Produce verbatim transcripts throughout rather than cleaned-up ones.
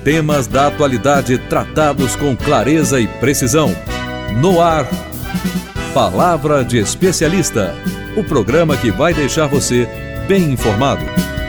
Temas da atualidade tratados com clareza e precisão. No ar, Palavra de Especialista, o programa que vai deixar você bem informado.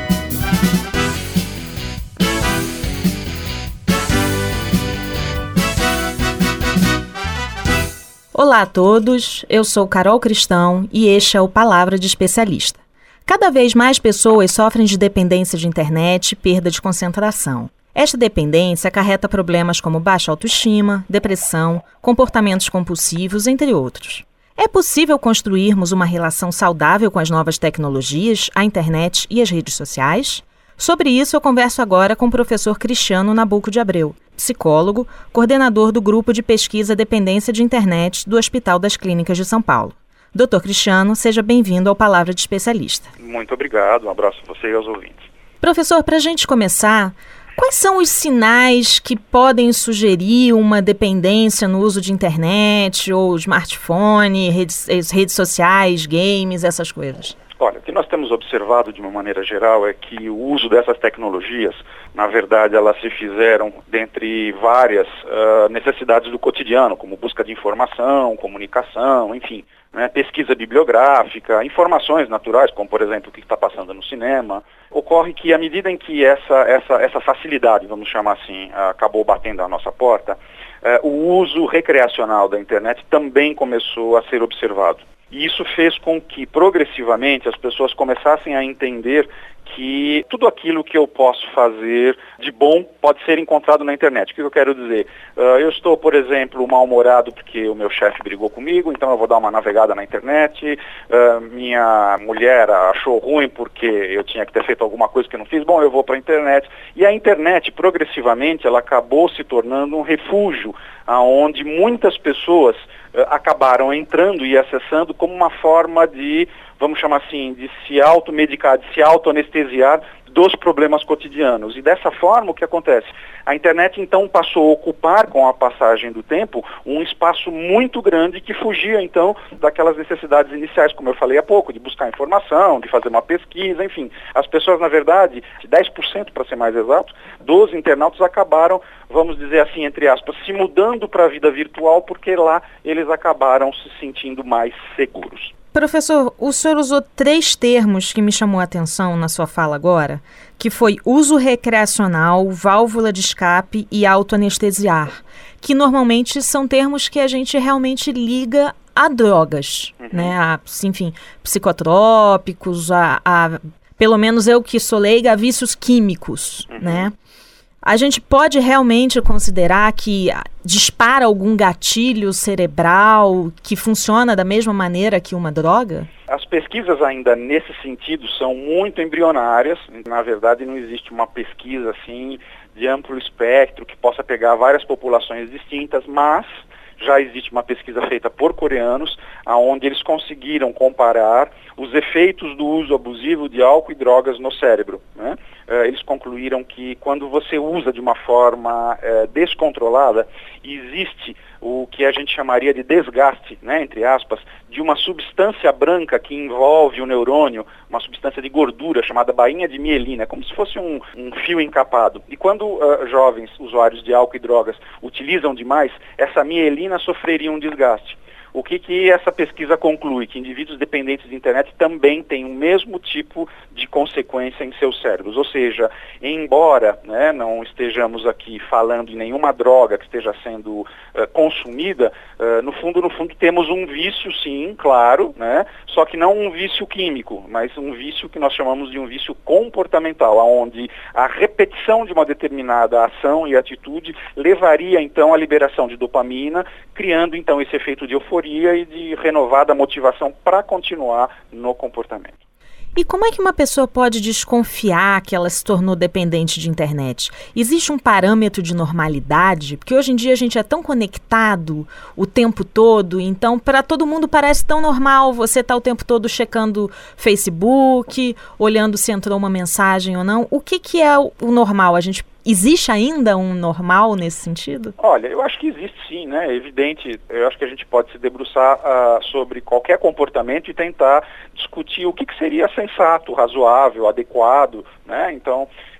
Olá a todos, eu sou Carol Cristão e este é o Palavra de Especialista. Cada vez mais pessoas sofrem de dependência de internet e perda de concentração. Esta dependência acarreta problemas como baixa autoestima, depressão, comportamentos compulsivos, entre outros. É possível construirmos uma relação saudável com as novas tecnologias, a internet e as redes sociais? Sobre isso eu converso agora com o professor Cristiano Nabuco de Abreu, psicólogo, coordenador do Grupo de Pesquisa Dependência de Internet do Hospital das Clínicas de São Paulo. doutor Cristiano, seja bem-vindo ao Palavra de Especialista. Muito obrigado, um abraço a você e aos ouvintes. Professor, para a gente começar, quais são os sinais que podem sugerir uma dependência no uso de internet ou smartphone, redes, redes sociais, games, essas coisas? Olha, o que nós temos observado de uma maneira geral é que o uso dessas tecnologias, na verdade, elas se fizeram dentre várias uh, necessidades do cotidiano, como busca de informação, comunicação, enfim, né, pesquisa bibliográfica, informações naturais, como, por exemplo, o que está passando no cinema. Ocorre que, à medida em que essa, essa, essa facilidade, vamos chamar assim, uh, acabou batendo à nossa porta, uh, o uso recreacional da internet também começou a ser observado. E isso fez com que, progressivamente, as pessoas começassem a entender que tudo aquilo que eu posso fazer de bom pode ser encontrado na internet. O que eu quero dizer? Uh, eu estou, por exemplo, mal-humorado porque o meu chefe brigou comigo, então eu vou dar uma navegada na internet. Uh, minha mulher achou ruim porque eu tinha que ter feito alguma coisa que eu não fiz. Bom, eu vou para a internet. E a internet, progressivamente, ela acabou se tornando um refúgio onde muitas pessoas uh, acabaram entrando e acessando como uma forma de, vamos chamar assim, de se automedicar, de se autoanestesiar dos problemas cotidianos. E dessa forma, o que acontece? A internet, então, passou a ocupar, com a passagem do tempo, um espaço muito grande que fugia, então, daquelas necessidades iniciais, como eu falei há pouco, de buscar informação, de fazer uma pesquisa, enfim. As pessoas, na verdade, dez por cento para ser mais exato, dos internautas acabaram, vamos dizer assim, entre aspas, se mudando para a vida virtual, porque lá eles acabaram se sentindo mais seguros. Professor, o senhor usou três termos que me chamou a atenção na sua fala agora, que foi uso recreacional, válvula de escape e autoanestesiar, que normalmente são termos que a gente realmente liga a drogas, uhum. né? A, enfim, psicotrópicos, a, a, pelo menos eu que sou leiga, a vícios químicos, uhum. né? A gente pode realmente considerar que dispara algum gatilho cerebral que funciona da mesma maneira que uma droga? As pesquisas ainda nesse sentido são muito embrionárias. Na verdade, não existe uma pesquisa assim de amplo espectro que possa pegar várias populações distintas, mas já existe uma pesquisa feita por coreanos, onde eles conseguiram comparar os efeitos do uso abusivo de álcool e drogas no cérebro, né? Uh, eles concluíram que quando você usa de uma forma uh, descontrolada, existe o que a gente chamaria de desgaste, né, entre aspas, de uma substância branca que envolve o neurônio, uma substância de gordura chamada bainha de mielina, como se fosse um, um fio encapado. E quando uh, jovens usuários de álcool e drogas utilizam demais, essa mielina sofreria um desgaste. O que, que essa pesquisa conclui? Que indivíduos dependentes de internet também têm o mesmo tipo de consequência em seus cérebros. Ou seja, embora, né, não estejamos aqui falando em nenhuma droga que esteja sendo uh, consumida, uh, no fundo, no fundo temos um vício, sim, claro, né, só que não um vício químico, mas um vício que nós chamamos de um vício comportamental, onde a repetição de uma determinada ação e atitude levaria então à liberação de dopamina, criando então esse efeito de euforia e de renovada motivação para continuar no comportamento. E como é que uma pessoa pode desconfiar que ela se tornou dependente de internet? Existe um parâmetro de normalidade? Porque hoje em dia a gente é tão conectado o tempo todo, então para todo mundo parece tão normal você estar tá o tempo todo checando Facebook, olhando se entrou uma mensagem ou não. O que, que é o normal? A gente Existe ainda um normal nesse sentido? Olha, eu acho que existe sim, né? É evidente, eu acho que a gente pode se debruçar uh, sobre qualquer comportamento e tentar discutir o que, que seria sensato, razoável, adequado, né? Então,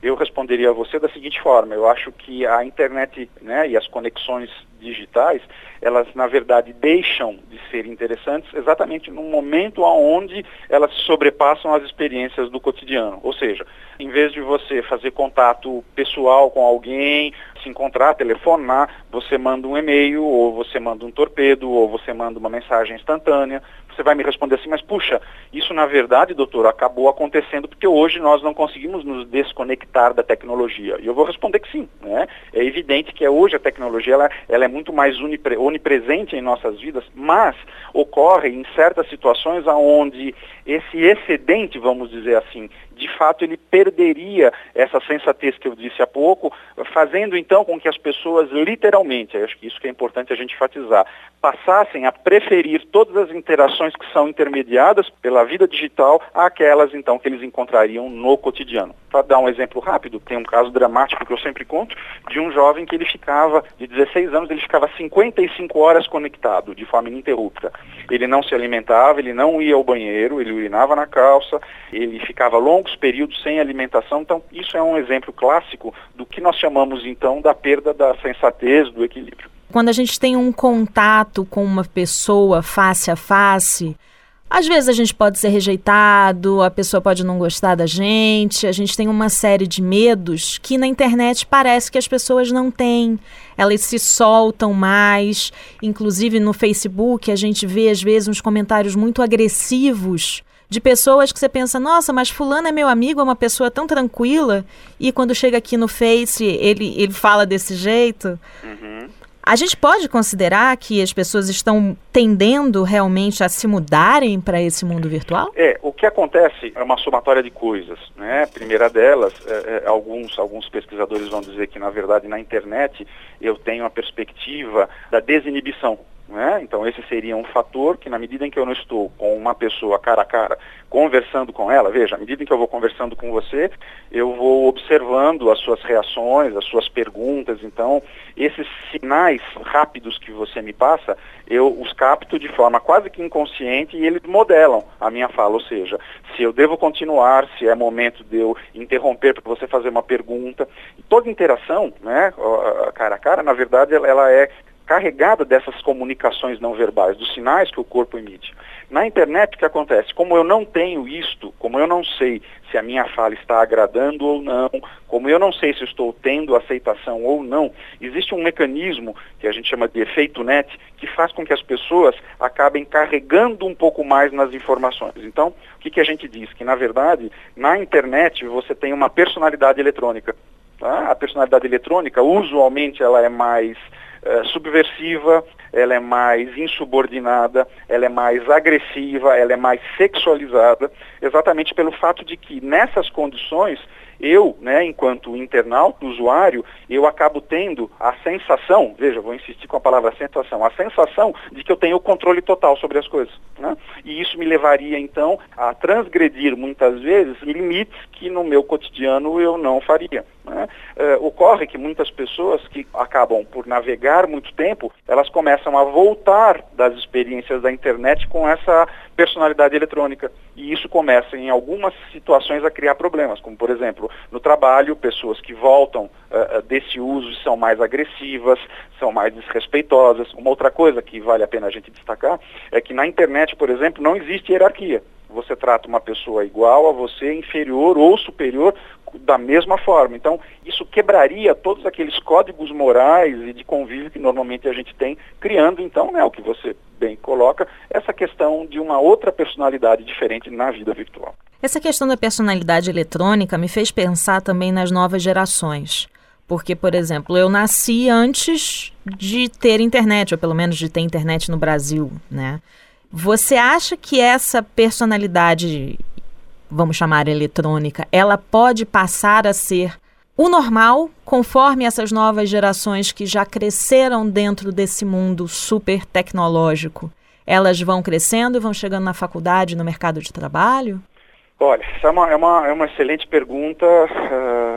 eu responderia a você da seguinte forma: eu acho que a internet, né, e as conexões digitais, elas na verdade deixam de ser interessantes exatamente no momento onde elas sobrepassam as experiências do cotidiano. Ou seja, em vez de você fazer contato pessoal com alguém, se encontrar, telefonar, você manda um e-mail, ou você manda um torpedo, ou você manda uma mensagem instantânea. Você vai me responder assim, mas puxa, isso na verdade, doutor, acabou acontecendo porque hoje nós não conseguimos nos desconectar da tecnologia. E eu vou responder que sim, né? É evidente que hoje a tecnologia ela, ela é muito mais unipre, onipresente em nossas vidas, mas ocorre em certas situações onde esse excedente, vamos dizer assim, de fato ele perderia essa sensatez que eu disse há pouco, fazendo então com que as pessoas literalmente, acho que isso que é importante a gente enfatizar, passassem a preferir todas as interações que são intermediadas pela vida digital àquelas então que eles encontrariam no cotidiano. Para dar um exemplo rápido, tem um caso dramático que eu sempre conto, de um jovem que ele ficava, de dezesseis anos, ele ficava cinquenta e cinco horas conectado, de forma ininterrupta. Ele não se alimentava, ele não ia ao banheiro, ele urinava na calça, ele ficava longos períodos sem alimentação. Então, isso é um exemplo clássico do que nós chamamos, então, da perda da sensatez, do equilíbrio. Quando a gente tem um contato com uma pessoa face a face, às vezes a gente pode ser rejeitado, a pessoa pode não gostar da gente, a gente tem uma série de medos que na internet parece que as pessoas não têm. Elas se soltam mais, inclusive no Facebook a gente vê às vezes uns comentários muito agressivos de pessoas que você pensa, nossa, mas fulano é meu amigo, é uma pessoa tão tranquila, e quando chega aqui no Face ele, ele fala desse jeito. Uhum. A gente pode considerar que as pessoas estão tendendo realmente a se mudarem para esse mundo virtual? É, o que acontece é uma somatória de coisas, né? A primeira delas, é, é, alguns, alguns pesquisadores vão dizer que, na verdade, na internet eu tenho a perspectiva da desinibição. Né? Então esse seria um fator que, na medida em que eu não estou com uma pessoa cara a cara, conversando com ela, veja, à medida em que eu vou conversando com você, eu vou observando as suas reações, as suas perguntas. Então esses sinais rápidos que você me passa, eu os capto de forma quase que inconsciente e eles modelam a minha fala. Ou seja, se eu devo continuar, se é momento de eu interromper para você fazer uma pergunta. E toda interação, né, cara a cara, na verdade ela, ela é carregada dessas comunicações não verbais, dos sinais que o corpo emite. Na internet, o que acontece? Como eu não tenho isto, como eu não sei se a minha fala está agradando ou não, como eu não sei se estou tendo aceitação ou não, existe um mecanismo que a gente chama de efeito net, que faz com que as pessoas acabem carregando um pouco mais nas informações. Então, o que, que a gente diz? Que, na verdade, na internet você tem uma personalidade eletrônica. Tá? A personalidade eletrônica, usualmente, ela é mais Uh, subversiva, ela é mais insubordinada, ela é mais agressiva, ela é mais sexualizada, exatamente pelo fato de que nessas condições eu, né, enquanto internauta, usuário, eu acabo tendo a sensação, veja, vou insistir com a palavra sensação, a sensação de que eu tenho o controle total sobre as coisas, né? E isso me levaria, então, a transgredir, muitas vezes, limites que no meu cotidiano eu não faria. Né? Uh, ocorre que muitas pessoas que acabam por navegar muito tempo, elas começam a voltar das experiências da internet com essa personalidade eletrônica. E isso começa, em algumas situações, a criar problemas, como, por exemplo, no trabalho, pessoas que voltam uh, desse uso são mais agressivas, são mais desrespeitosas. Uma outra coisa que vale a pena a gente destacar é que na internet, por exemplo, não existe hierarquia. Você trata uma pessoa igual a você, inferior ou superior, da mesma forma. Então, isso quebraria todos aqueles códigos morais e de convívio que normalmente a gente tem, criando, então, né, o que você bem coloca, essa questão de uma outra personalidade diferente na vida virtual. Essa questão da personalidade eletrônica me fez pensar também nas novas gerações. Porque, por exemplo, eu nasci antes de ter internet, ou pelo menos de ter internet no Brasil, né? Você acha que essa personalidade, vamos chamar eletrônica, ela pode passar a ser o normal, conforme essas novas gerações que já cresceram dentro desse mundo super tecnológico, elas vão crescendo e vão chegando na faculdade, no mercado de trabalho? Olha, essa é uma, é uma, é uma excelente pergunta, uh,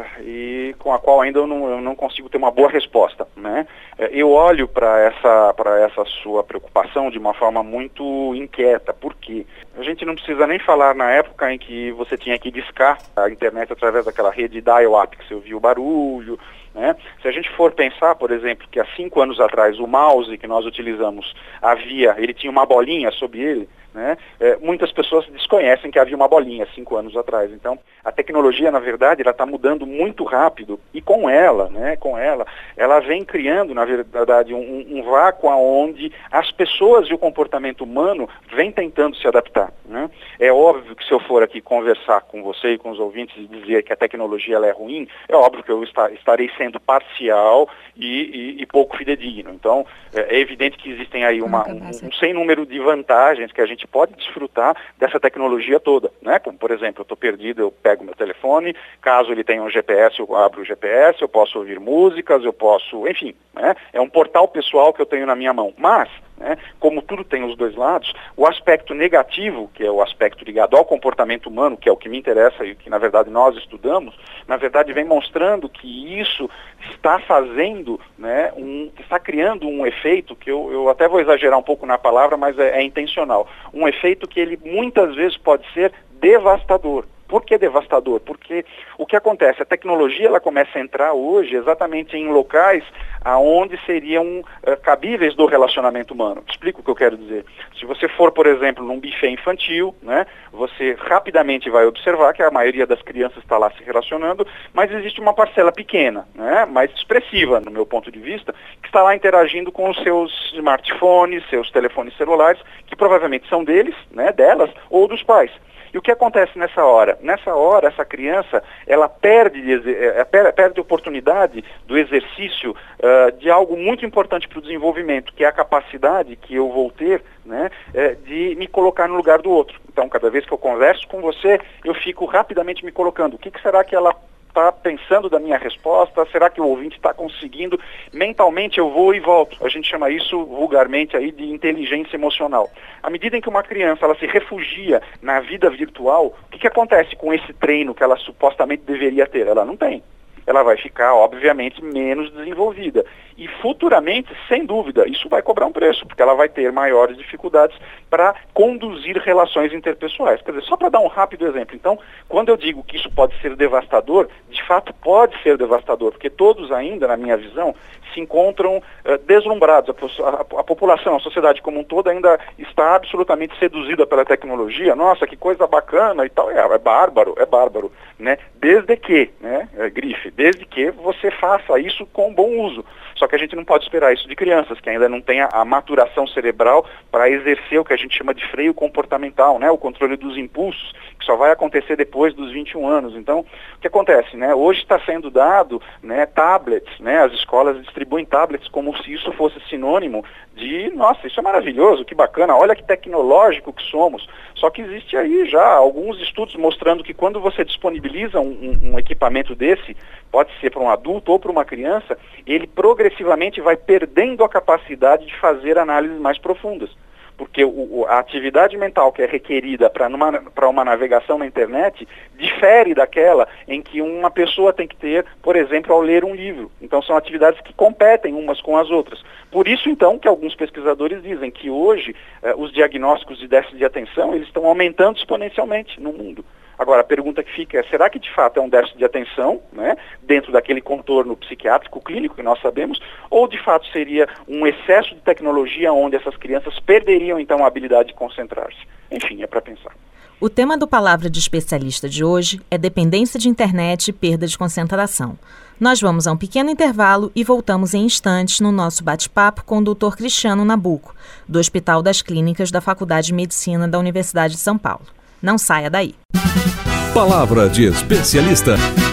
e com a qual ainda eu não, eu não consigo ter uma boa resposta, né? Eu olho para essa, para essa sua preocupação de uma forma muito inquieta. Por quê? A gente não precisa nem falar na época em que você tinha que discar a internet através daquela rede dial-up, que você ouvia o barulho, né? Se a gente for pensar, por exemplo, que há cinco anos atrás o mouse que nós utilizamos havia, ele tinha uma bolinha sob ele, né? É, muitas pessoas desconhecem que havia uma bolinha cinco anos atrás. Então, a tecnologia, na verdade, ela está mudando muito rápido e com ela, né, com ela, ela vem criando, na verdade, um, um vácuo onde as pessoas e o comportamento humano vem tentando se adaptar, né? É óbvio que se eu for aqui conversar com você e com os ouvintes e dizer que a tecnologia ela é ruim, é óbvio que eu está, estarei sendo parcial e, e, e pouco fidedigno. Então, é, é evidente que existem aí uma, um, um sem número de vantagens que a gente pode desfrutar dessa tecnologia toda, né? Como, por exemplo, eu estou perdido, eu pego meu telefone, caso ele tenha um G P S, eu abro o G P S, eu posso ouvir músicas, eu posso, enfim, né? É um portal pessoal que eu tenho na minha mão. Mas, né, como tudo tem os dois lados, o aspecto negativo, que é o aspecto ligado ao comportamento humano, que é o que me interessa e que, na verdade, nós estudamos, na verdade, vem mostrando que isso está fazendo, né, um, está criando um efeito, que eu, eu até vou exagerar um pouco na palavra, mas é, é intencional, um efeito que ele muitas vezes pode ser devastador. Por que devastador? Porque o que acontece, a tecnologia ela começa a entrar hoje exatamente em locais aonde seriam uh, cabíveis do relacionamento humano. Explico o que eu quero dizer. Se você for, por exemplo, num buffet infantil, né, você rapidamente vai observar que a maioria das crianças está lá se relacionando, mas existe uma parcela pequena, né, mais expressiva, no meu ponto de vista, que está lá interagindo com os seus smartphones, seus telefones celulares, que provavelmente são deles, né, delas, ou dos pais. E o que acontece nessa hora? Nessa hora, essa criança, ela perde, perde a oportunidade do exercício uh, de algo muito importante para o desenvolvimento, que é a capacidade que eu vou ter, né, de me colocar no lugar do outro. Então, cada vez que eu converso com você, eu fico rapidamente me colocando. O que, que será que ela está pensando da minha resposta? Será que o ouvinte está conseguindo? Mentalmente eu vou e volto. A gente chama isso vulgarmente aí de inteligência emocional. À medida em que uma criança ela se refugia na vida virtual, o que, que acontece com esse treino que ela supostamente deveria ter? Ela não tem. Ela vai ficar, obviamente, menos desenvolvida. E futuramente, sem dúvida, isso vai cobrar um preço, porque ela vai ter maiores dificuldades para conduzir relações interpessoais. Quer dizer, só para dar um rápido exemplo. Então, quando eu digo que isso pode ser devastador, de fato pode ser devastador, porque todos ainda, na minha visão, se encontram uh, deslumbrados. A, a, a população, a sociedade como um todo ainda está absolutamente seduzida pela tecnologia. Nossa, que coisa bacana e tal. É, é bárbaro, é bárbaro, né? Desde que, né, é, grife, desde que você faça isso com bom uso. Só que a gente não pode esperar isso de crianças, que ainda não têm a, a maturação cerebral para exercer o que a gente chama de freio comportamental, né? O controle dos impulsos, que só vai acontecer depois dos vinte e um anos. Então, o que acontece, né? Hoje está sendo dado, né, tablets, né? As escolas distribuem tablets como se isso fosse sinônimo de, nossa, isso é maravilhoso, que bacana, olha que tecnológico que somos. Só que existe aí já alguns estudos mostrando que quando você disponibiliza um, um, um equipamento desse, pode ser para um adulto ou para uma criança, ele progressivamente vai perdendo a capacidade de fazer análises mais profundas. Porque o, a atividade mental que é requerida para uma, uma navegação na internet difere daquela em que uma pessoa tem que ter, por exemplo, ao ler um livro. Então são atividades que competem umas com as outras. Por isso, então, que alguns pesquisadores dizem que hoje eh, os diagnósticos de déficit de atenção eles estão aumentando exponencialmente no mundo. Agora, a pergunta que fica é, será que de fato é um déficit de atenção, né, dentro daquele contorno psiquiátrico clínico que nós sabemos, ou de fato seria um excesso de tecnologia onde essas crianças perderiam então a habilidade de concentrar-se? Enfim, é para pensar. O tema do Palavra de Especialista de hoje é dependência de internet e perda de concentração. Nós vamos a um pequeno intervalo e voltamos em instantes no nosso bate-papo com o doutor Cristiano Nabuco, do Hospital das Clínicas da Faculdade de Medicina da Universidade de São Paulo. Não saia daí. Palavra de Especialista.